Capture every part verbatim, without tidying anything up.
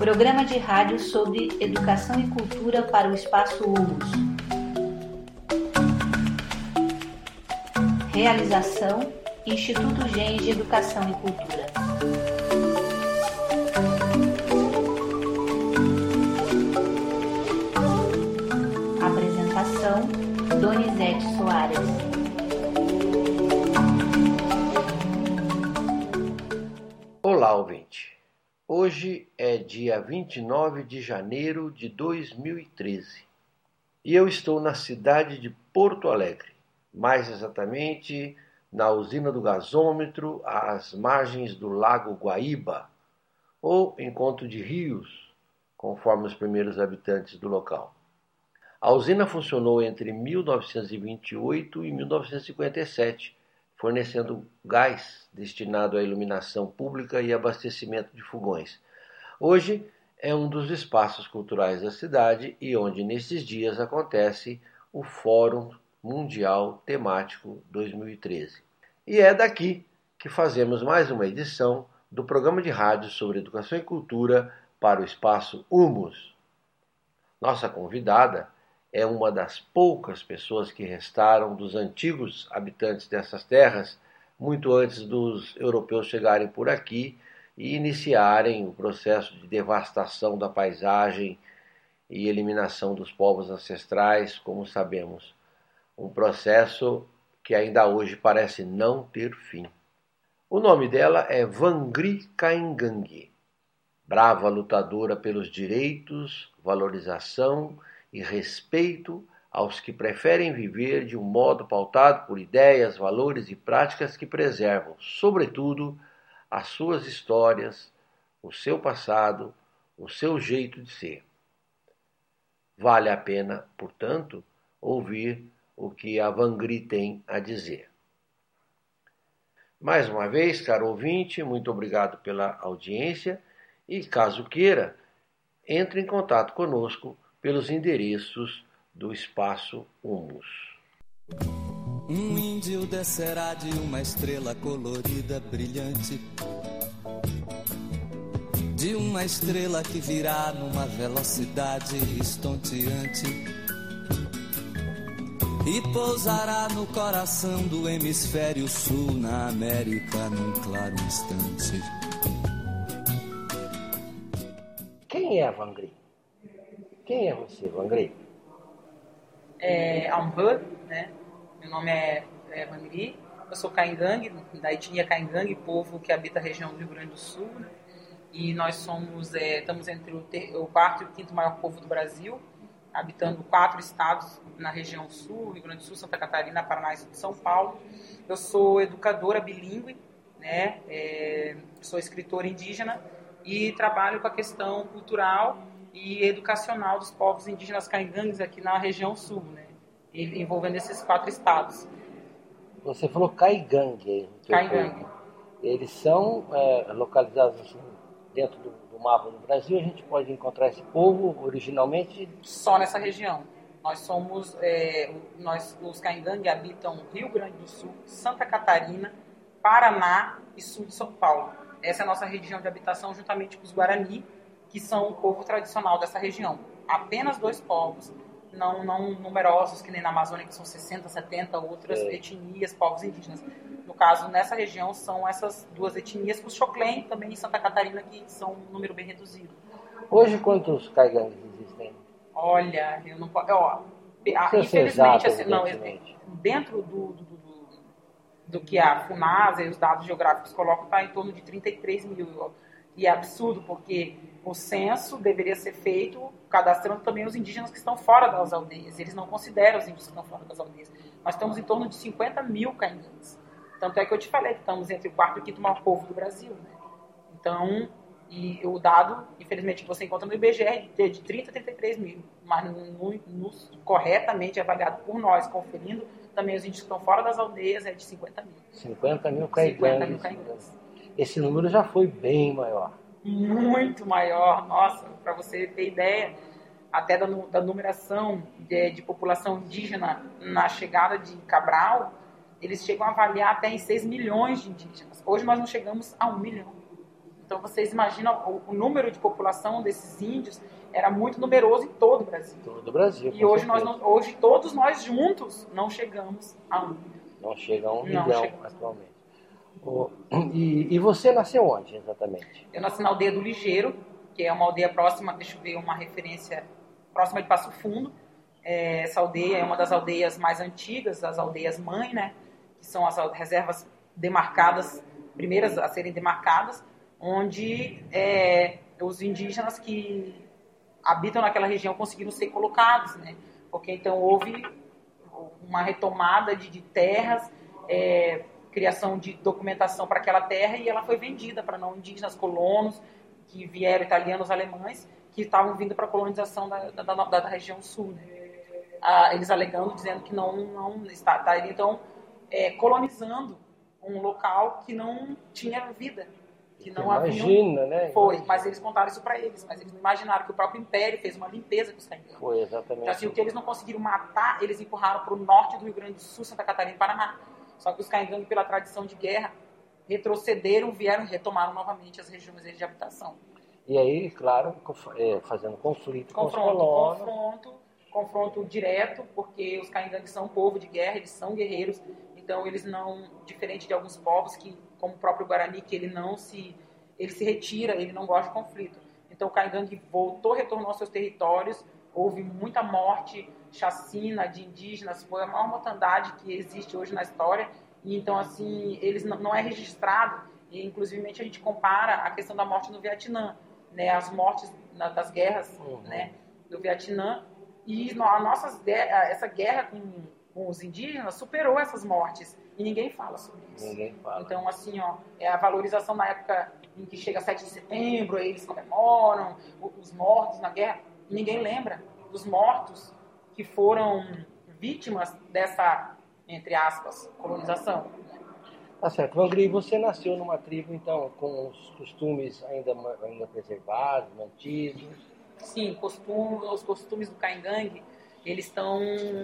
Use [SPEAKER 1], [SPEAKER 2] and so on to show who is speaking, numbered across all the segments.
[SPEAKER 1] Programa de rádio sobre educação e cultura para o espaço Humus. Realização: Instituto Gens de Educação e Cultura. Apresentação: Donizete Soares.
[SPEAKER 2] Olá, ouvinte. Hoje é dia vinte e nove de janeiro de dois mil e treze e eu estou na cidade de Porto Alegre, mais exatamente na usina do gasômetro, às margens do Lago Guaíba, ou Encontro de Rios, conforme os primeiros habitantes do local. A usina funcionou entre mil novecentos e vinte e oito e mil novecentos e cinquenta e sete, fornecendo gás destinado à iluminação pública e abastecimento de fogões. Hoje é um dos espaços culturais da cidade e onde nesses dias acontece o Fórum Mundial Temático dois mil e treze. E é daqui que fazemos mais uma edição do programa de rádio sobre educação e cultura para o espaço Humus. Nossa convidada é uma das poucas pessoas que restaram dos antigos habitantes dessas terras, muito antes dos europeus chegarem por aqui e iniciarem o processo de devastação da paisagem e eliminação dos povos ancestrais, como sabemos. Um processo que ainda hoje parece não ter fim. O nome dela é Vangri Caingangue, brava lutadora pelos direitos, valorização e respeito aos que preferem viver de um modo pautado por ideias, valores e práticas que preservam, sobretudo, as suas histórias, o seu passado, o seu jeito de ser. Vale a pena, portanto, ouvir o que a Vangri tem a dizer. Mais uma vez, caro ouvinte, muito obrigado pela audiência e, caso queira, entre em contato conosco pelos endereços do Espaço Humus.
[SPEAKER 3] Um índio descerá de uma estrela colorida, brilhante, de uma estrela que virá numa velocidade estonteante e pousará no coração do hemisfério sul, na América, num claro instante.
[SPEAKER 2] Quem é a Vangri? Quem é você, Vangri?
[SPEAKER 4] É Amhan, né? Meu nome é, é Vangri, eu sou Caingangue, da etnia Caingangue, povo que habita a região do Rio Grande do Sul, né? E nós somos, é, estamos entre o, ter, o quarto e o quinto maior povo do Brasil, habitando quatro estados na região sul, Rio Grande do Sul, Santa Catarina, Paraná e São Paulo. Eu sou educadora bilíngue, né? É, sou escritora indígena e trabalho com a questão cultural e educacional dos povos indígenas caingangues aqui na região sul, né? Envolvendo esses quatro estados.
[SPEAKER 2] Você falou Caingangue.
[SPEAKER 4] Caingangue.
[SPEAKER 2] Eles são é, localizados assim, dentro do, do mapa do Brasil. A gente pode encontrar esse povo originalmente
[SPEAKER 4] só nessa região. Nós somos, é, nós, os Caingangue habitam Rio Grande do Sul, Santa Catarina, Paraná e sul de São Paulo. Essa é a nossa região de habitação, juntamente com os Guarani, que são o povo tradicional dessa região. Apenas dois povos, não, não numerosos, que nem na Amazônia, que são sessenta, setenta outras é. etnias, povos indígenas. No caso, nessa região, são essas duas etnias, com os Xoclen, também em Santa Catarina, que são um número bem reduzido.
[SPEAKER 2] Hoje, quantos Caingangues existem?
[SPEAKER 4] Olha, eu não posso... Ó, infelizmente, assim, não, dentro do, do, do, do que a FUNASA e os dados geográficos colocam, está em torno de trinta e três mil. E é absurdo, porque o censo deveria ser feito cadastrando também os indígenas que estão fora das aldeias. Eles não consideram os indígenas que estão fora das aldeias. Nós estamos em torno de cinquenta mil caingangues. Tanto é que eu te falei que estamos entre o quarto e o quinto maior povo do Brasil, né? Então, e o dado, infelizmente, que você encontra no I B G E é de trinta a trinta e três mil. Mas no, no, corretamente avaliado por nós, conferindo também os indígenas que estão fora das aldeias, é de cinquenta mil.
[SPEAKER 2] cinquenta mil caingangues. Esse número já foi bem maior.
[SPEAKER 4] Muito maior. Nossa, para você ter ideia, até da, da numeração de, de população indígena na chegada de Cabral, eles chegam a avaliar até em seis milhões de indígenas. Hoje nós não chegamos a um milhão. Então vocês imaginam o, o número de população desses índios era muito numeroso em todo o Brasil.
[SPEAKER 2] Todo o Brasil.
[SPEAKER 4] E hoje, nós não, hoje todos nós juntos não chegamos a um.
[SPEAKER 2] Não chega a um
[SPEAKER 4] Não
[SPEAKER 2] milhão
[SPEAKER 4] chega.
[SPEAKER 2] atualmente. Oh, e, e você nasceu onde exatamente?
[SPEAKER 4] Eu nasci na aldeia do Ligeiro, que é uma aldeia próxima, deixa eu ver, uma referência próxima de Passo Fundo. É, essa aldeia é uma das aldeias mais antigas, as aldeias mãe, né? Que são as reservas demarcadas, primeiras a serem demarcadas, onde é, os indígenas que habitam naquela região conseguiram ser colocados, né? Porque então houve uma retomada de, de terras, é, criação de documentação para aquela terra, e ela foi vendida para não indígenas, colonos, que vieram, italianos, alemães, que estavam vindo para a colonização da, da, da, da região sul, né? Ah, eles alegando, dizendo que não, não está, tá, então, é, colonizando um local que não tinha vida, que não
[SPEAKER 2] Imagina,
[SPEAKER 4] haviam,
[SPEAKER 2] né?
[SPEAKER 4] foi,
[SPEAKER 2] Imagina.
[SPEAKER 4] mas eles contaram isso para eles, mas eles não imaginaram que o próprio Império fez uma limpeza com os caingangues.
[SPEAKER 2] Foi exatamente.
[SPEAKER 4] Então, assim, o que eles não conseguiram matar, eles empurraram para o norte do Rio Grande do Sul, Santa Catarina e Paraná. Só que os caingangues, pela tradição de guerra, retrocederam, vieram e retomaram novamente as regiões de habitação.
[SPEAKER 2] E aí, claro, fazendo conflito
[SPEAKER 4] confronto,
[SPEAKER 2] com os colonos.
[SPEAKER 4] Confronto, confronto direto, porque os caingangues são um povo de guerra, eles são guerreiros, então eles não, diferente de alguns povos, que, como o próprio Guarani, que ele não se, ele se retira, ele não gosta de conflito. Então o caingangue voltou, retornou aos seus territórios, houve muita morte, chacina de indígenas, foi a maior mortandade que existe hoje na história, e então assim, eles não, não é registrado, e inclusive a gente compara a questão da morte no Vietnã, né, as mortes na, das guerras, uhum, né, do Vietnã, e a nossas, essa guerra com, com os indígenas superou essas mortes, e ninguém fala sobre isso.
[SPEAKER 2] Ninguém fala.
[SPEAKER 4] Então, assim, ó, é a valorização na época em que chega sete de setembro, aí eles comemoram os mortos na guerra, e ninguém lembra dos mortos que foram vítimas dessa, entre aspas, colonização.
[SPEAKER 2] Tá certo. Vangri, você nasceu numa tribo, então, com os costumes ainda, ainda preservados, mantidos?
[SPEAKER 4] Sim, costume, os costumes do caingangue, eles estão,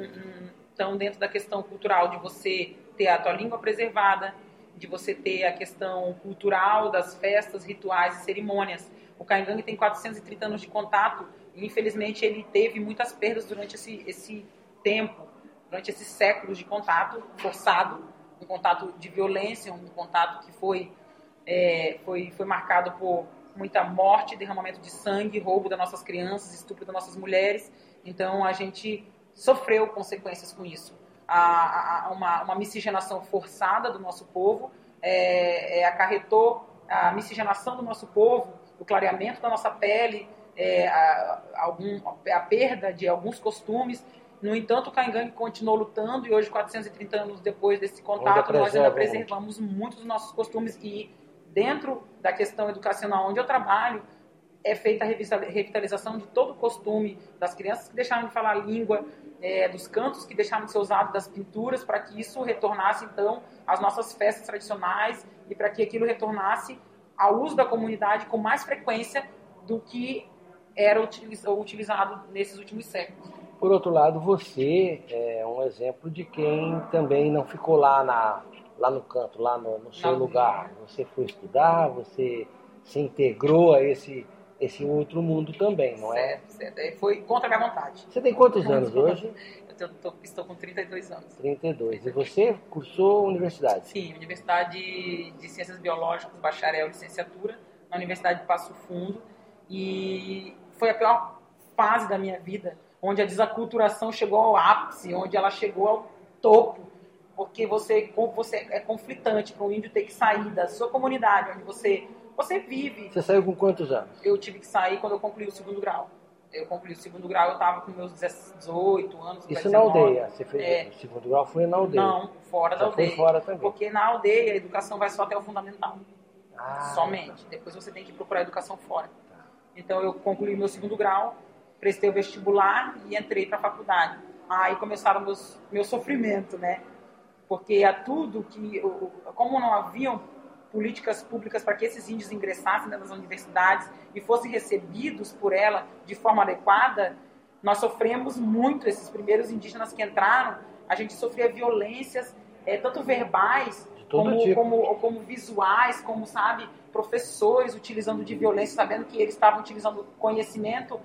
[SPEAKER 4] estão dentro da questão cultural, de você ter a tua língua preservada, de você ter a questão cultural das festas, rituais e cerimônias. O caingangue tem quatrocentos e trinta anos de contato e, infelizmente, ele teve muitas perdas durante esse, esse tempo, durante esses séculos de contato forçado, um contato de violência, um contato que foi, é, foi, foi marcado por muita morte, derramamento de sangue, roubo das nossas crianças, estupro das nossas mulheres. Então, a gente sofreu consequências com isso. A, a, uma, uma miscigenação forçada do nosso povo é, é, acarretou a miscigenação do nosso povo, o clareamento da nossa pele, é, a, algum, a perda de alguns costumes. No entanto, o caingangue continuou lutando e hoje, quatrocentos e trinta anos depois desse contato, ainda nós ainda preservamos muito. muito dos nossos costumes. E dentro da questão educacional onde eu trabalho, é feita a revitalização de todo o costume, das crianças que deixaram de falar a língua, é, dos cantos que deixaram de ser usados, das pinturas, para que isso retornasse, então, às nossas festas tradicionais e para que aquilo retornasse ao uso da comunidade com mais frequência do que era utilizado nesses últimos séculos.
[SPEAKER 2] Por outro lado, você é um exemplo de quem também não ficou lá, na, lá no canto, lá no, no seu não, lugar. Você foi estudar, você se integrou a esse, esse outro mundo também, não é?
[SPEAKER 4] Certo, certo. Foi contra a minha vontade.
[SPEAKER 2] Você tem quantos anos hoje?
[SPEAKER 4] Eu tô, tô, estou com trinta e dois anos.
[SPEAKER 2] trinta e dois. E você cursou universidade?
[SPEAKER 4] Sim, Universidade de Ciências Biológicas, bacharel, licenciatura, na Universidade de Passo Fundo. E foi a pior fase da minha vida, onde a desaculturação chegou ao ápice, onde ela chegou ao topo, porque você, você é conflitante para o índio ter que sair da sua comunidade, onde você, você vive.
[SPEAKER 2] Você saiu com quantos anos?
[SPEAKER 4] Eu tive que sair quando eu concluí o segundo grau. Eu concluí o segundo grau, eu estava com meus dezoito anos.
[SPEAKER 2] Isso na aldeia? Você fez é, o segundo grau foi na aldeia?
[SPEAKER 4] Não, fora
[SPEAKER 2] Já
[SPEAKER 4] da aldeia.
[SPEAKER 2] Foi fora também?
[SPEAKER 4] Porque na aldeia a educação vai só até o fundamental.
[SPEAKER 2] Ah,
[SPEAKER 4] somente. Tá. Depois você tem que procurar educação fora. Tá. Então eu concluí meu segundo grau, prestei o vestibular e entrei para a faculdade. Aí começaram meus meu sofrimento, né? Porque a tudo que, como não haviam políticas públicas para que esses índios ingressassem nas universidades e fossem recebidos por ela de forma adequada, nós sofremos muito. Esses primeiros indígenas que entraram, a gente sofria violências, é, tanto verbais
[SPEAKER 2] todo
[SPEAKER 4] como,
[SPEAKER 2] tipo.
[SPEAKER 4] como, como visuais, como, sabe, professores utilizando de violência, sabendo que eles estavam utilizando conhecimento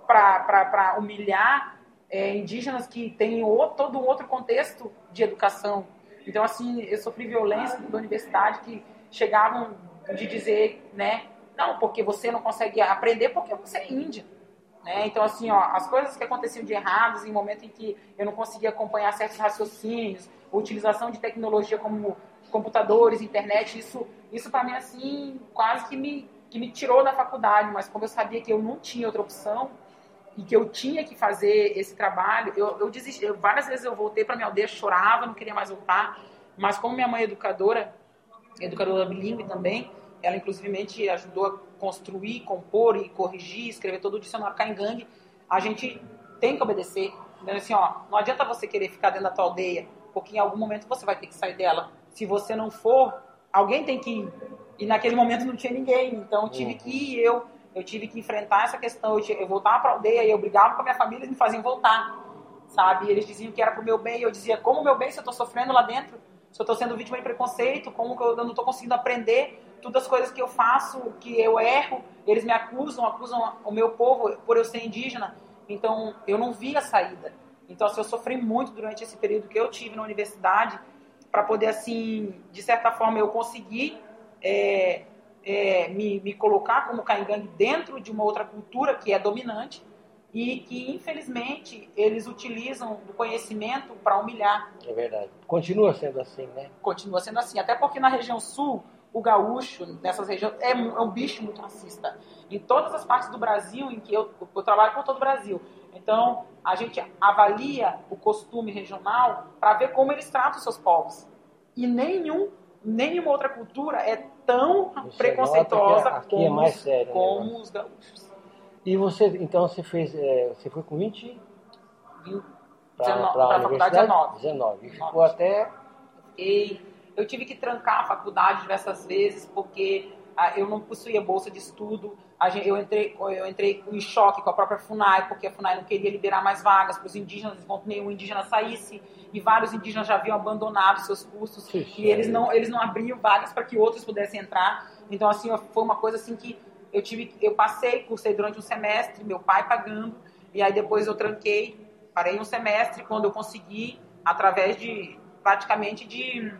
[SPEAKER 4] para humilhar é, indígenas que têm outro, todo um outro contexto de educação. Então, assim, eu sofri violência da universidade que chegavam de dizer, né, não, porque você não consegue aprender porque você é índia. Né? Então, assim, ó, as coisas que aconteciam de erradas em momento em que eu não conseguia acompanhar certos raciocínios, a utilização de tecnologia como computadores, internet, isso, isso para mim, assim, quase que me, que me tirou da faculdade, mas como eu sabia que eu não tinha outra opção e que eu tinha que fazer esse trabalho, eu, eu desisti, eu, várias vezes eu voltei para minha aldeia, chorava, não queria mais voltar, mas como minha mãe é educadora, educadora bilíngue também, ela inclusivemente ajudou a construir, compor e corrigir, escrever todo o dicionário Caingangue, a gente tem que obedecer. Então, assim, ó, não adianta você querer ficar dentro da tua aldeia, porque em algum momento você vai ter que sair dela. Se você não for, alguém tem que ir. E naquele momento não tinha ninguém, então eu tive que ir, eu, eu tive que enfrentar essa questão. Eu, eu voltava para a aldeia e eu brigava com a minha família e me faziam voltar, sabe? E eles diziam que era pro meu bem, e eu dizia, como meu bem se eu estou sofrendo lá dentro? Se eu estou sendo vítima de preconceito, como que eu não estou conseguindo aprender todas as coisas que eu faço, que eu erro, eles me acusam, acusam o meu povo por eu ser indígena. Então, eu não vi a saída. Então, assim, eu sofri muito durante esse período que eu tive na universidade para poder, assim, de certa forma, eu conseguir é, é, me, me colocar como Caingangue dentro de uma outra cultura que é dominante e que, infelizmente, eles utilizam do conhecimento para humilhar.
[SPEAKER 2] É verdade. Continua sendo assim, né?
[SPEAKER 4] Continua sendo assim. Até porque na região sul, o gaúcho, nessas regiões, é um, é um bicho muito racista. Em todas as partes do Brasil, em que eu, eu trabalho por todo o Brasil. Então, a gente avalia o costume regional para ver como eles tratam os seus povos. E nenhum, nenhuma outra cultura é tão você preconceituosa
[SPEAKER 2] aqui
[SPEAKER 4] como,
[SPEAKER 2] é mais sério,
[SPEAKER 4] como os gaúchos.
[SPEAKER 2] E você, então, você fez, é, você foi com vinte?
[SPEAKER 4] Para a faculdade dezenove.
[SPEAKER 2] dezenove. E ficou até...
[SPEAKER 4] E eu tive que trancar a faculdade diversas vezes, porque ah, eu não possuía bolsa de estudo. A gente, eu, entrei, eu entrei em choque com a própria FUNAI, porque a FUNAI não queria liberar mais vagas para os indígenas, enquanto nenhum indígena saísse. E vários indígenas já haviam abandonado seus cursos. Sim, e eles não, eles não abriam vagas para que outros pudessem entrar. Então, assim, foi uma coisa assim que eu tive, eu passei, cursei durante um semestre, meu pai pagando, e aí depois eu tranquei, parei um semestre, quando eu consegui, através de, praticamente de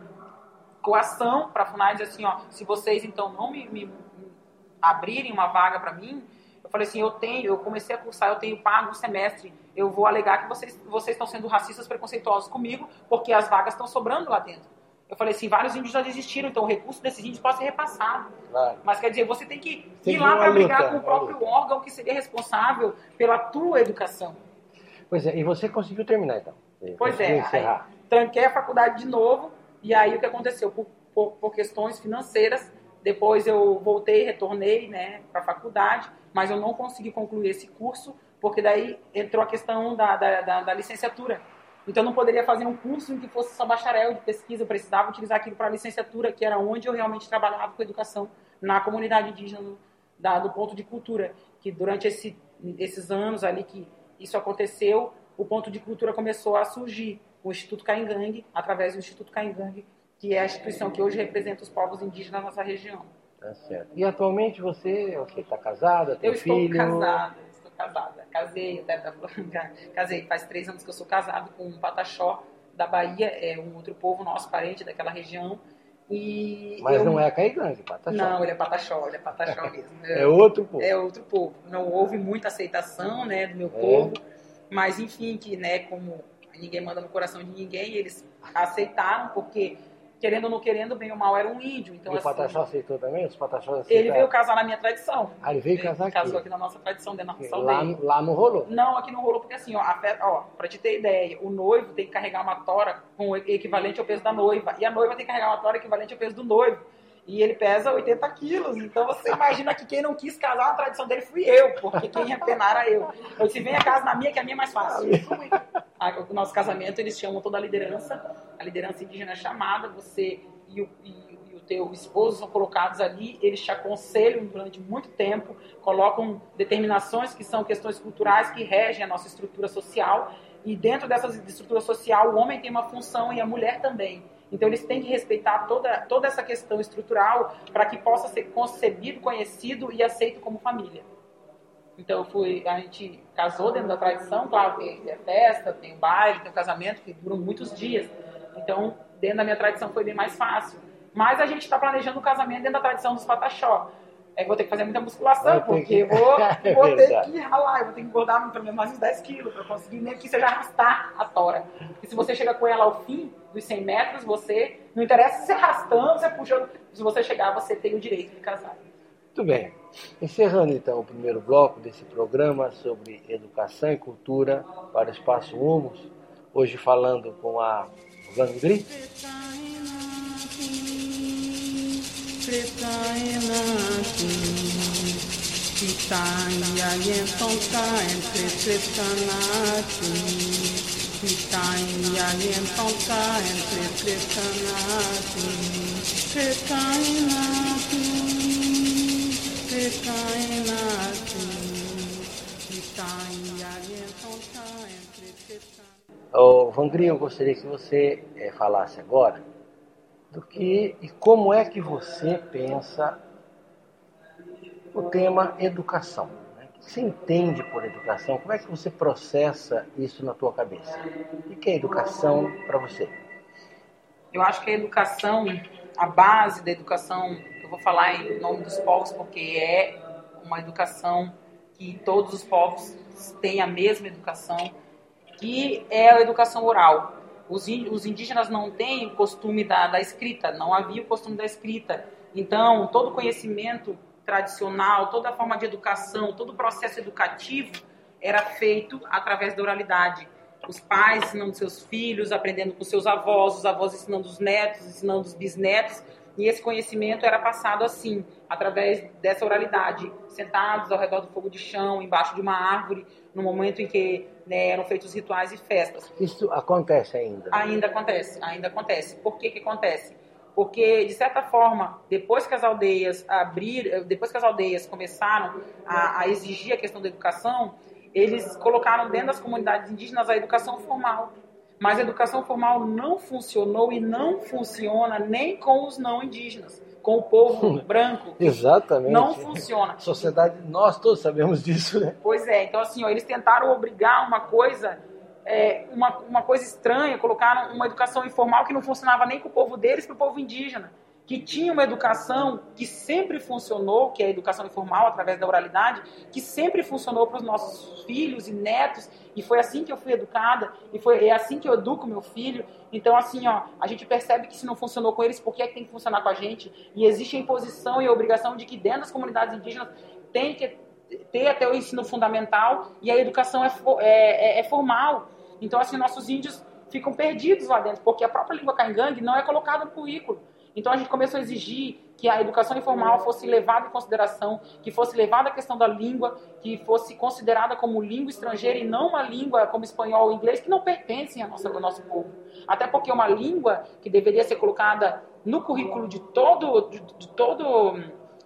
[SPEAKER 4] coação para a FUNAI, dizer assim, ó, se vocês então não me, me, me abrirem uma vaga para mim, eu falei assim, eu tenho, eu comecei a cursar, eu tenho pago um semestre, eu vou alegar que vocês, vocês estão sendo racistas, preconceituosos comigo, porque as vagas estão sobrando lá dentro. Eu falei assim, vários índios já desistiram, então o recurso desses índios pode ser repassado. Claro. Mas quer dizer, você tem que tem ir lá para brigar com o próprio órgão que seria responsável pela tua educação.
[SPEAKER 2] Pois é, e você conseguiu terminar então? Você
[SPEAKER 4] pois é, aí, tranquei a faculdade de novo, e aí o que aconteceu? Por, por, por questões financeiras, depois eu voltei, retornei, né, para a faculdade, mas eu não consegui concluir esse curso, porque daí entrou a questão da, da, da, da licenciatura. Então, eu não poderia fazer um curso em que fosse só bacharel de pesquisa, eu precisava utilizar aquilo para a licenciatura, que era onde eu realmente trabalhava com educação na comunidade indígena, da, do ponto de cultura, que durante esse, esses anos ali que isso aconteceu, o ponto de cultura começou a surgir, o Instituto Caingangue, através do Instituto Caingangue, que é a instituição que hoje representa os povos indígenas na nossa região.
[SPEAKER 2] Tá certo. E atualmente você está casada, tem
[SPEAKER 4] eu
[SPEAKER 2] filho?
[SPEAKER 4] Eu estou casada, estou casada. Casei, até tá falando, casei, faz três anos que eu sou casado com um pataxó da Bahia, é um outro povo nosso, parente daquela região. E
[SPEAKER 2] Mas
[SPEAKER 4] eu...
[SPEAKER 2] não é Caingangue, pataxó.
[SPEAKER 4] Não, ele é pataxó, ele é pataxó mesmo.
[SPEAKER 2] É outro povo.
[SPEAKER 4] É outro povo. Não houve muita aceitação, né, do meu é. povo, mas enfim, que, né, como ninguém manda no coração de ninguém, eles aceitaram, porque, querendo ou não querendo, bem ou mal, era um índio. Então,
[SPEAKER 2] e
[SPEAKER 4] assim,
[SPEAKER 2] o pataxó aceitou também? Os pataxós aceitaram?
[SPEAKER 4] Ele veio casar na minha tradição.
[SPEAKER 2] Ah, ele veio casar
[SPEAKER 4] ele
[SPEAKER 2] aqui?
[SPEAKER 4] Casou aqui na nossa tradição, dentro da nossa
[SPEAKER 2] lá,
[SPEAKER 4] aldeia.
[SPEAKER 2] Lá não rolou?
[SPEAKER 4] Não, aqui não rolou, porque assim, ó, a fe... ó, pra te ter ideia, o noivo tem que carregar uma tora com o equivalente ao peso da noiva, e a noiva tem que carregar uma tora equivalente ao peso do noivo. E ele pesa oitenta quilos, então você imagina que quem não quis casar na tradição dele fui eu, porque quem ia penar era eu. Eu disse, vem a casa na minha, que a minha é mais fácil. O nosso casamento, eles chamam toda a liderança, a liderança indígena é chamada, você e o, e, e o teu esposo são colocados ali, eles te aconselham durante muito tempo, colocam determinações que são questões culturais que regem a nossa estrutura social, e dentro dessa estrutura social o homem tem uma função e a mulher também. Então, eles têm que respeitar toda, toda essa questão estrutural para que possa ser concebido, conhecido e aceito como família. Então, eu fui, a gente casou dentro da tradição, claro, tem, tem a festa, tem o baile, tem o casamento, que duram muitos dias. Então, dentro da minha tradição foi bem mais fácil. Mas a gente está planejando o casamento dentro da tradição dos pataxó. É que vou ter que fazer muita musculação, porque que... eu vou, vou ter que ralar, eu vou ter que engordar pelo menos mais uns dez quilos para conseguir, nem que seja arrastar a tora. Porque se você chega com ela ao fim dos cem metros, você, não interessa se você arrastando, você puxando, se você chegar, você tem o direito de casar.
[SPEAKER 2] Muito bem. Encerrando então o primeiro bloco desse programa sobre educação e cultura para o Espaço Humus, hoje falando com a Vangri. Oh, Vangri, eu gostaria que você é, falasse agora do que e como é que você pensa o tema educação. Né? O que você entende por educação? Como é que você processa isso na tua cabeça? O que é educação para você?
[SPEAKER 4] Eu acho que a educação, a base da educação, eu vou falar em nome dos povos, porque é uma educação que todos os povos têm a mesma educação, que é a educação oral. Os indígenas não têm o costume da, da escrita, não havia o costume da escrita. Então, todo o conhecimento tradicional, toda a forma de educação, todo o processo educativo era feito através da oralidade. Os pais ensinando seus filhos, aprendendo com seus avós, os avós ensinando os netos, ensinando os bisnetos, e esse conhecimento era passado assim, através dessa oralidade, sentados ao redor do fogo de chão, embaixo de uma árvore, no momento em que né, eram feitos rituais e festas.
[SPEAKER 2] Isso acontece ainda?
[SPEAKER 4] Ainda acontece, ainda acontece. Por que que acontece? Porque, de certa forma, depois que as aldeias abrir, depois que as aldeias começaram a, a exigir a questão da educação, eles colocaram dentro das comunidades indígenas a educação formal. Mas a educação formal não funcionou e não funciona nem com os não indígenas, com o povo branco.
[SPEAKER 2] Exatamente.
[SPEAKER 4] Não funciona.
[SPEAKER 2] Sociedade, nós todos sabemos disso, né?
[SPEAKER 4] Pois é, então assim, ó, eles tentaram obrigar uma coisa, é, uma, uma coisa estranha, colocaram uma educação informal que não funcionava nem com o povo deles, para o povo indígena, que tinha uma educação que sempre funcionou, que é a educação informal, através da oralidade, que sempre funcionou para os nossos filhos e netos, e foi assim que eu fui educada, e foi, é assim que eu educo meu filho. Então, assim, ó, a gente percebe que se não funcionou com eles, por que é que tem que funcionar com a gente? E existe a imposição e a obrigação de que dentro das comunidades indígenas tem que ter até o ensino fundamental, e a educação é, é, é formal. Então, assim, nossos índios ficam perdidos lá dentro, porque a própria língua caingangue não é colocada no currículo. Então a gente começou a exigir que a educação informal fosse levada em consideração, que fosse levada a questão da língua, que fosse considerada como língua estrangeira e não uma língua como espanhol ou inglês, que não pertencem ao nosso, ao nosso povo. Até porque uma língua que deveria ser colocada no currículo de todo, de, de todo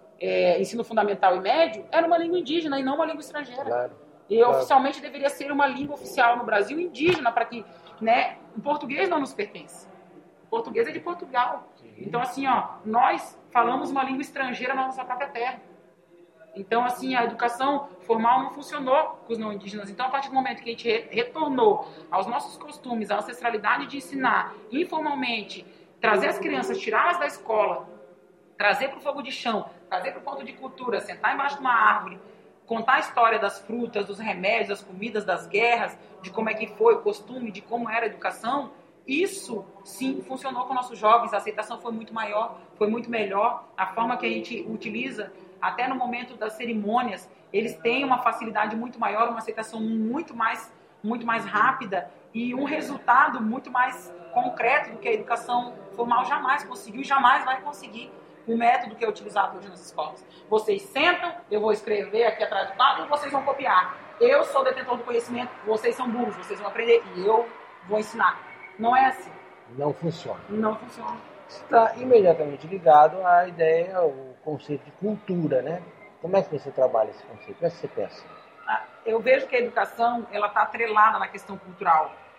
[SPEAKER 4] é, ensino fundamental e médio, era uma língua indígena e não uma língua estrangeira. Claro, e claro. Oficialmente deveria ser uma língua oficial no Brasil indígena, para que né, o português não nos pertence. O português é de Portugal. Então, assim, ó, nós falamos uma língua estrangeira na nossa própria terra. Então, assim, a educação formal não funcionou com os não indígenas. Então, a partir do momento que a gente retornou aos nossos costumes, à ancestralidade de ensinar informalmente, trazer as crianças, tirá-las da escola, trazer para o fogo de chão, trazer para o ponto de cultura, sentar embaixo de uma árvore, contar a história das frutas, dos remédios, das comidas, das guerras, de como é que foi o costume, de como era a educação. Isso, sim, funcionou com nossos jovens, a aceitação foi muito maior, foi muito melhor, a forma que a gente utiliza, até no momento das cerimônias, eles têm uma facilidade muito maior, uma aceitação muito mais, muito mais rápida e um resultado muito mais concreto do que a educação formal jamais conseguiu e jamais vai conseguir o método que é utilizado hoje nas escolas. Vocês sentam, eu vou escrever aqui atrás do quadro e vocês vão copiar. Eu sou detentor do conhecimento, vocês são burros, vocês vão aprender e eu vou ensinar. Não é assim.
[SPEAKER 2] Não funciona.
[SPEAKER 4] Não funciona.
[SPEAKER 2] Está imediatamente ligado à ideia, ao conceito de cultura, né? Como é que você trabalha esse conceito? Como é que você pensa?
[SPEAKER 4] Eu vejo que a educação ela está atrelada na questão cultural.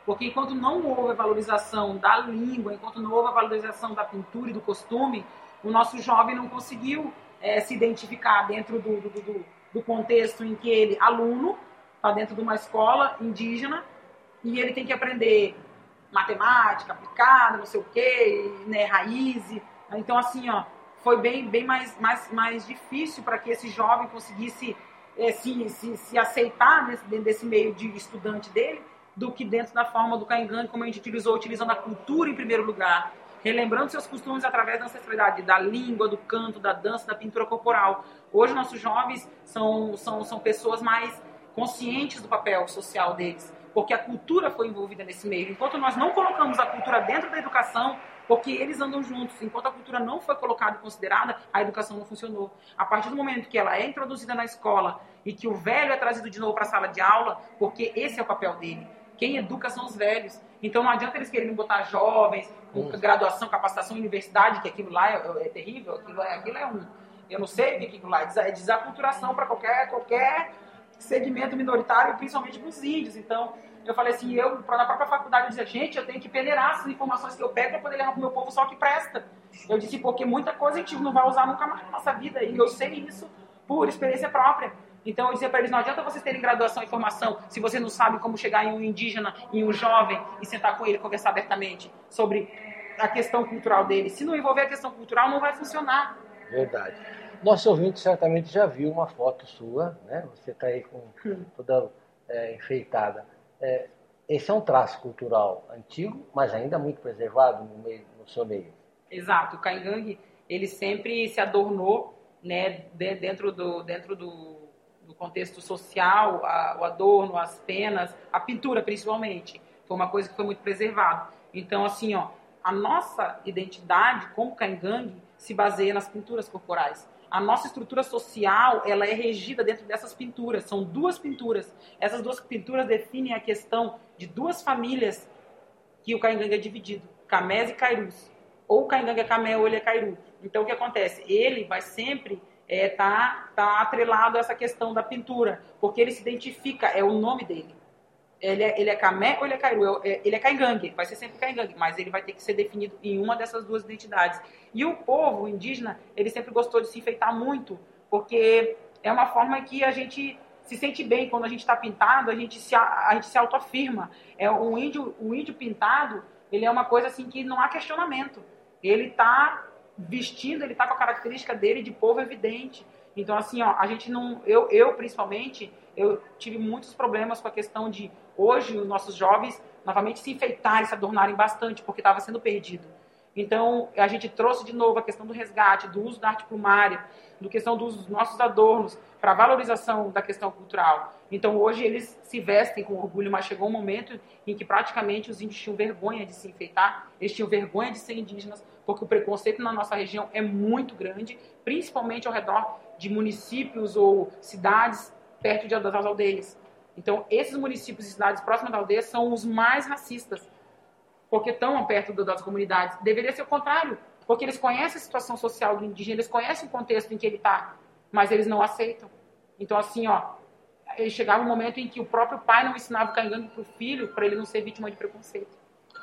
[SPEAKER 4] Porque enquanto não houve a valorização da língua, enquanto não houve a valorização da pintura e do costume, o nosso jovem não conseguiu é, se identificar dentro do, do, do, do contexto em que ele, aluno, está dentro de uma escola indígena e ele tem que aprender matemática aplicada, não sei o quê, né, raiz. Então, assim, ó, foi bem, bem mais, mais, mais difícil para que esse jovem conseguisse é, se, se, se aceitar nesse, dentro desse meio de estudante dele, do que dentro da forma do Caingangue, como a gente utilizou, utilizando a cultura em primeiro lugar, relembrando seus costumes através da ancestralidade, da língua, do canto, da dança, da pintura corporal. Hoje, nossos jovens são, são, são pessoas mais conscientes do papel social deles, porque a cultura foi envolvida nesse meio. Enquanto nós não colocamos a cultura dentro da educação, porque eles andam juntos, enquanto a cultura não foi colocada e considerada, a educação não funcionou. A partir do momento que ela é introduzida na escola e que o velho é trazido de novo para a sala de aula, porque esse é o papel dele. Quem educa são os velhos. Então não adianta eles quererem botar jovens com hum. graduação, capacitação, universidade, que aquilo lá é, é terrível, aquilo é, aquilo é um... Eu não sei o que aquilo lá é, é desaculturação para qualquer, qualquer segmento minoritário, principalmente para os índios. Então, eu falei assim, eu, na própria faculdade, eu dizia, gente, eu tenho que peneirar essas informações que eu pego para poder levar para o meu povo só que presta. Eu disse, porque muita coisa a gente não vai usar nunca mais na nossa vida, e eu sei isso por experiência própria. Então, eu dizia para eles, não adianta vocês terem graduação em formação se você não sabe como chegar em um indígena, em um jovem, e sentar com ele e conversar abertamente sobre a questão cultural dele. Se não envolver a questão cultural, não vai funcionar.
[SPEAKER 2] Verdade. Nosso ouvinte certamente já viu uma foto sua, né? Você está aí com toda é, enfeitada. É, esse é um traço cultural antigo, mas ainda muito preservado no, meio, no seu meio.
[SPEAKER 4] Exato. O Caingangue, ele sempre se adornou, né, dentro do... Dentro do no contexto social, a, o adorno, as penas, a pintura principalmente, foi uma coisa que foi muito preservada. Então, assim, ó, a nossa identidade como Caingangue se baseia nas pinturas corporais. A nossa estrutura social, ela é regida dentro dessas pinturas. São duas pinturas. Essas duas pinturas definem a questão de duas famílias que o Caingangue é dividido, Camés e Cairus. Ou o Caingangue é Camé ou ele é Cairu. Então, o que acontece? Ele vai sempre... É, tá, tá atrelado a essa questão da pintura, porque ele se identifica, é o nome dele. Ele é, ele é Camé ou ele é Cairu? Ele é Caingangue, vai ser sempre Caingangue, mas ele vai ter que ser definido em uma dessas duas identidades. E o povo indígena, ele sempre gostou de se enfeitar muito, porque é uma forma que a gente se sente bem quando a gente está pintado, a gente se, a gente se autoafirma. É, um índio, um índio pintado, ele é uma coisa assim que não há questionamento. Ele está vestindo, ele está com a característica dele de povo evidente. Então, assim, ó, a gente não... Eu, eu, principalmente, eu tive muitos problemas com a questão de, hoje, os nossos jovens, novamente, se enfeitarem, se adornarem bastante, porque estava sendo perdido. Então, a gente trouxe de novo a questão do resgate, do uso da arte plumária, da questão dos nossos adornos, para a valorização da questão cultural. Então, hoje, eles se vestem com orgulho, mas chegou um momento em que, praticamente, os índios tinham vergonha de se enfeitar, eles tinham vergonha de ser indígenas, porque o preconceito na nossa região é muito grande, principalmente ao redor de municípios ou cidades perto de, das aldeias. Então, esses municípios e cidades próximas da aldeia são os mais racistas, porque estão perto do, das comunidades. Deveria ser o contrário, porque eles conhecem a situação social do indígena, eles conhecem o contexto em que ele está, mas eles não aceitam. Então, assim, ó, chegava um momento em que o próprio pai não ensinava o Caingangue para o filho, para ele não ser vítima de preconceito.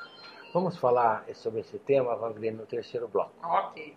[SPEAKER 2] Vamos falar sobre esse tema, Vanglene, no terceiro bloco.
[SPEAKER 4] Ok.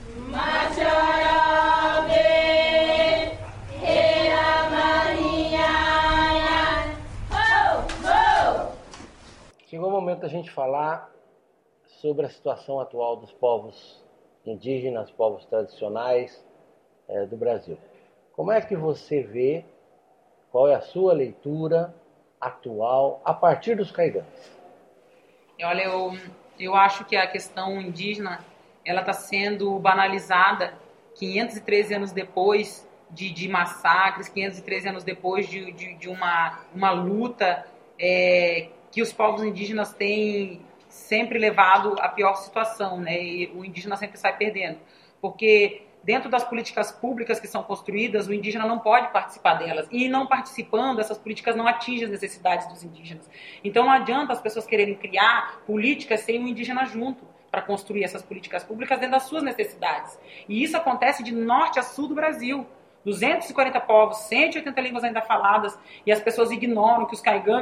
[SPEAKER 2] Chegou o momento da gente falar sobre a situação atual dos povos indígenas, povos tradicionais é, do Brasil. Como é que você vê, qual é a sua leitura atual a partir dos Caingangues?
[SPEAKER 4] Olha, eu, eu acho que a questão indígena ela está sendo banalizada quinhentos e treze anos depois de, de massacres, quinhentos e treze anos depois de, de, de uma, uma luta é, que os povos indígenas têm sempre levado à pior situação, né? E o indígena sempre sai perdendo. Porque dentro das políticas públicas que são construídas, o indígena não pode participar delas. E não participando, essas políticas não atingem as necessidades dos indígenas. Então não adianta as pessoas quererem criar políticas sem o indígena junto para construir essas políticas públicas dentro das suas necessidades. E isso acontece de norte a sul do Brasil. duzentos e quarenta povos, cento e oitenta línguas ainda faladas, e as pessoas ignoram que os Caingangues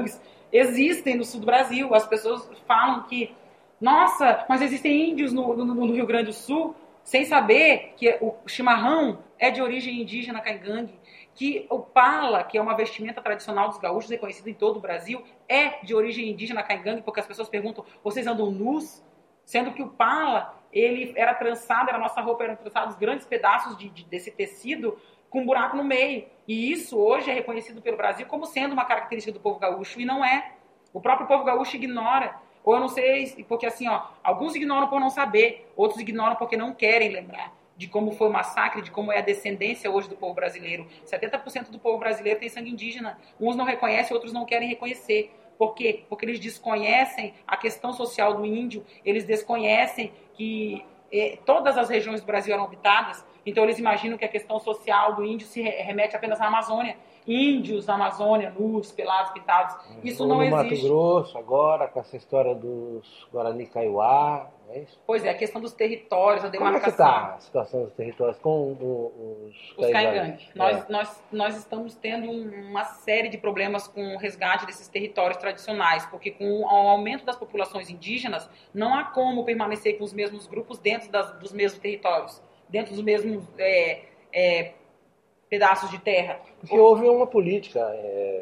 [SPEAKER 4] existem no sul do Brasil. As pessoas falam que, nossa, mas existem índios no, no, no Rio Grande do Sul, sem saber que o chimarrão é de origem indígena caingangue, que o pala, que é uma vestimenta tradicional dos gaúchos, reconhecido em todo o Brasil, é de origem indígena caingangue, porque as pessoas perguntam, vocês andam nus? Sendo que o pala, ele era trançado, era a nossa roupa, eram trançados grandes pedaços de, de, desse tecido com um buraco no meio. E isso hoje é reconhecido pelo Brasil como sendo uma característica do povo gaúcho, e não é. O próprio povo gaúcho ignora. Ou eu não sei, porque assim, ó, alguns ignoram por não saber, outros ignoram porque não querem lembrar de como foi o massacre, de como é a descendência hoje do povo brasileiro. setenta por cento do povo brasileiro tem sangue indígena. Uns não reconhecem, outros não querem reconhecer. Por quê? Porque eles desconhecem a questão social do índio, eles desconhecem que eh, todas as regiões do Brasil eram habitadas, então eles imaginam que a questão social do índio se remete apenas à Amazônia. Índios na Amazônia, nus, pelados, pintados. Isso não existe.
[SPEAKER 2] No Mato Grosso, agora, com essa história dos Guarani Kaiowá, não é isso?
[SPEAKER 4] Pois é, a questão dos territórios, a demarcação.
[SPEAKER 2] Como é que está a situação dos territórios com os
[SPEAKER 4] Os caingangue.
[SPEAKER 2] É.
[SPEAKER 4] Nós, nós, nós estamos tendo uma série de problemas com o resgate desses territórios tradicionais, porque com o aumento das populações indígenas, não há como permanecer com os mesmos grupos dentro das, dos mesmos territórios, dentro dos mesmos é, é, pedaços de terra.
[SPEAKER 2] Porque houve uma política é,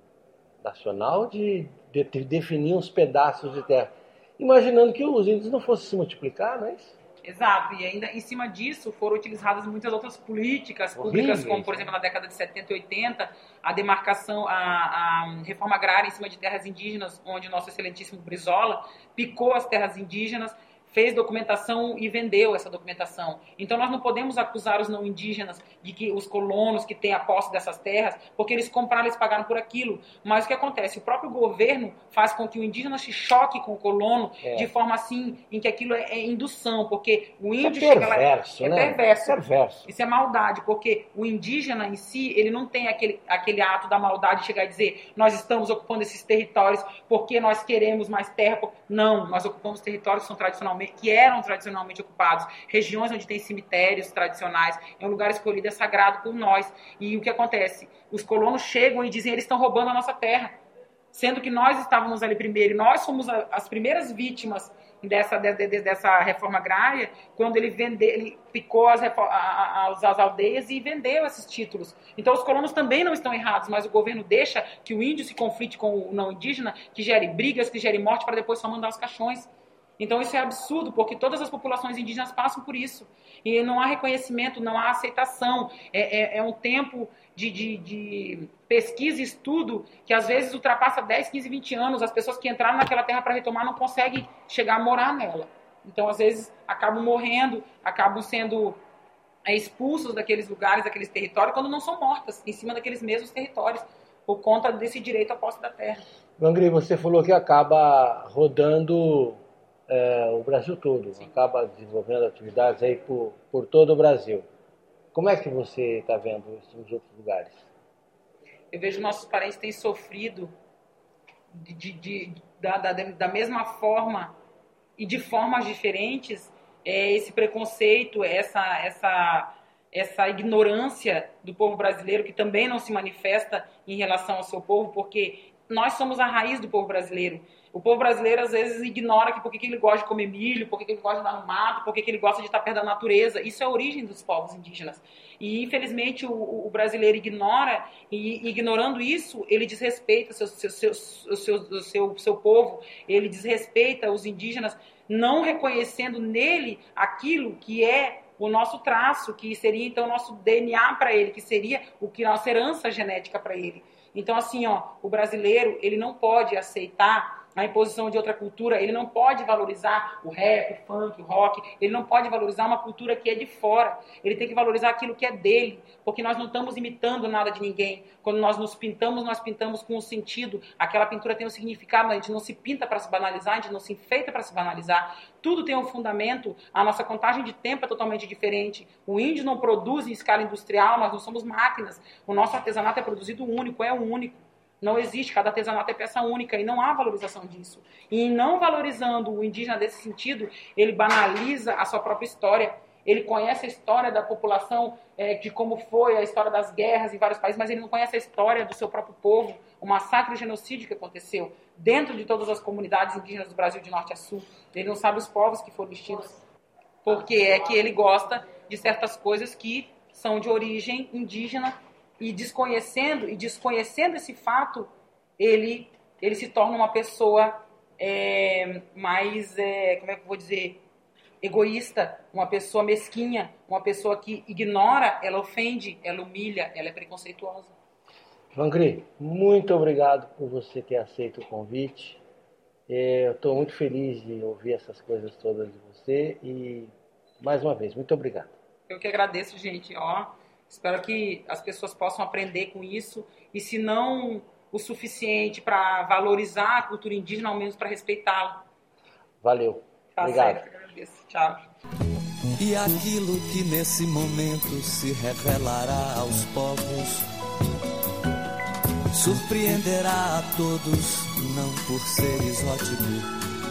[SPEAKER 2] nacional de, de, de definir uns pedaços de terra, imaginando que os índios não fossem se multiplicar, não é isso?
[SPEAKER 4] Exato, e ainda em cima disso foram utilizadas muitas outras políticas públicas, horríveis, como por exemplo na década de setenta e oitenta, a demarcação, a, a reforma agrária em cima de terras indígenas, onde o nosso excelentíssimo Brizola picou as terras indígenas, fez documentação e vendeu essa documentação. Então nós não podemos acusar os não indígenas de que os colonos que têm a posse dessas terras, porque eles compraram, eles pagaram por aquilo. Mas o que acontece? O próprio governo faz com que o indígena se choque com o colono é. de forma assim, em que aquilo é, é indução, porque o índio
[SPEAKER 2] Isso é
[SPEAKER 4] chega lá...
[SPEAKER 2] perverso,
[SPEAKER 4] é
[SPEAKER 2] né?
[SPEAKER 4] perverso.
[SPEAKER 2] perverso.
[SPEAKER 4] Isso é maldade, porque o indígena em si, ele não tem aquele, aquele ato da maldade de chegar e dizer, nós estamos ocupando esses territórios porque nós queremos mais terra. Não, nós ocupamos territórios que são tradicionalmente que eram tradicionalmente ocupados, regiões onde tem cemitérios tradicionais, é um lugar escolhido, é sagrado por nós. E o que acontece? Os colonos chegam e dizem, eles estão roubando a nossa terra, sendo que nós estávamos ali primeiro, e nós fomos a, as primeiras vítimas dessa, de, de, dessa reforma agrária, quando ele, vende, ele picou as, a, as, as aldeias e vendeu esses títulos. Então os colonos também não estão errados, mas o governo deixa que o índio se conflite com o não indígena, que gere brigas, que gere morte, para depois só mandar os caixões. Então isso é absurdo, porque todas as populações indígenas passam por isso. E não há reconhecimento, não há aceitação. É, é, é um tempo de, de, de pesquisa e estudo que às vezes ultrapassa dez, quinze, vinte anos. As pessoas que entraram naquela terra para retomar não conseguem chegar a morar nela. Então às vezes acabam morrendo, acabam sendo expulsos daqueles lugares, daqueles territórios, quando não são mortas, em cima daqueles mesmos territórios, por conta desse direito à posse da terra.
[SPEAKER 2] Gangri, você falou que acaba rodando... É, o Brasil todo, Sim. acaba desenvolvendo atividades aí por, por todo o Brasil. Como é que você está vendo isso nos outros lugares?
[SPEAKER 4] Eu vejo nossos parentes têm sofrido de, de, de, da, da, da mesma forma e de formas diferentes é, esse preconceito, essa, essa, essa ignorância do povo brasileiro, que também não se manifesta em relação ao seu povo, porque nós somos a raiz do povo brasileiro. O povo brasileiro, às vezes, ignora que por que ele gosta de comer milho, por que ele gosta de andar no mato, por que ele gosta de estar perto da natureza. Isso é a origem dos povos indígenas. E, infelizmente, o, o brasileiro ignora, e ignorando isso, ele desrespeita o seu, seu, seu, seu, seu, seu povo, ele desrespeita os indígenas, não reconhecendo nele aquilo que é o nosso traço, que seria, então, o nosso D N A para ele, que seria o que a nossa herança genética para ele. Então, assim, ó, o brasileiro, ele não pode aceitar a imposição de outra cultura, ele não pode valorizar o rap, o funk, o rock, ele não pode valorizar uma cultura que é de fora, ele tem que valorizar aquilo que é dele, porque nós não estamos imitando nada de ninguém. Quando nós nos pintamos, nós pintamos com um sentido, aquela pintura tem um significado, a gente não se pinta para se banalizar, a gente não se enfeita para se banalizar, tudo tem um fundamento, a nossa contagem de tempo é totalmente diferente, o índio não produz em escala industrial, nós não somos máquinas, o nosso artesanato é produzido único, é o único. Não existe, cada artesanato é peça única e não há valorização disso. E não valorizando o indígena desse sentido, ele banaliza a sua própria história. ele conhece a história da população, é, de como foi a história das guerras em vários países, mas ele não conhece a história do seu próprio povo, o massacre e o genocídio que aconteceu dentro de todas as comunidades indígenas do Brasil de norte a sul. Ele não sabe os povos que foram extintos, porque é que ele gosta de certas coisas que são de origem indígena, e desconhecendo, e desconhecendo esse fato, ele, ele se torna uma pessoa é, mais, é, como é que eu vou dizer, egoísta, uma pessoa mesquinha, uma pessoa que ignora, ela ofende, ela humilha, ela é preconceituosa.
[SPEAKER 2] Vangri, muito obrigado por você ter aceito o convite. Eu estou muito feliz de ouvir essas coisas todas de você e, mais uma vez, muito obrigado.
[SPEAKER 4] Eu que agradeço, gente. Ó, espero que as pessoas possam aprender com isso e, se não o suficiente para valorizar a cultura indígena, ao menos para respeitá-la.
[SPEAKER 2] Valeu.
[SPEAKER 4] Tá
[SPEAKER 2] obrigado.
[SPEAKER 4] certo, agradeço. Tchau.
[SPEAKER 3] E aquilo que nesse momento se revelará aos povos surpreenderá a todos, não por ser exótico,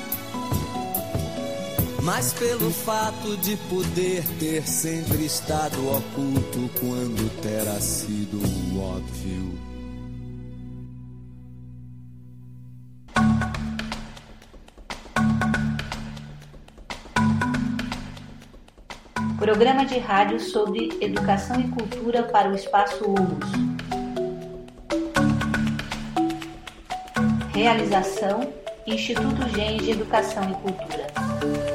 [SPEAKER 3] mas pelo fato de poder ter sempre estado oculto quando terá sido óbvio.
[SPEAKER 1] Programa de rádio sobre educação e cultura para o espaço Humus. Realização: Instituto Gens de Educação e Cultura.